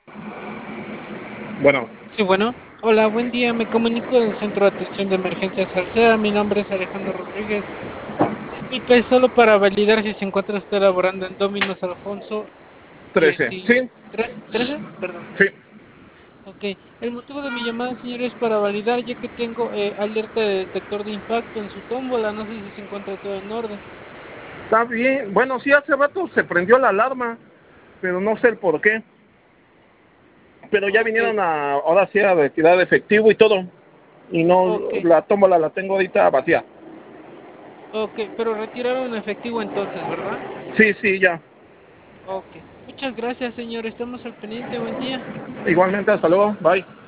Bueno, Sí, bueno. Hola, buen día. Me comunico del Centro de Atención de Emergencias Salceda. Mi nombre es Alejandro Rodríguez. Disculpe, solo para validar si se encuentra usted laborando en Domino's Alfonso 13. Sí, 13. Perdón. sí. Ok. El motivo de mi llamada, señor, es para validar, ya que tengo alerta de detector de impacto en su tómbola. No sé si se encuentra todo en orden. Está bien. Bueno, sí, hace rato se prendió la alarma, pero no sé el por qué. Pero ya Ok, vinieron ahora sí a retirar efectivo y todo. Y no, ok, la tómbola la tengo ahorita vacía. ok. Pero retiraron efectivo entonces, ¿verdad? Sí, sí, ya. Ok. Muchas gracias, señor. Estamos al pendiente. Buen día. Igualmente, hasta luego. Bye.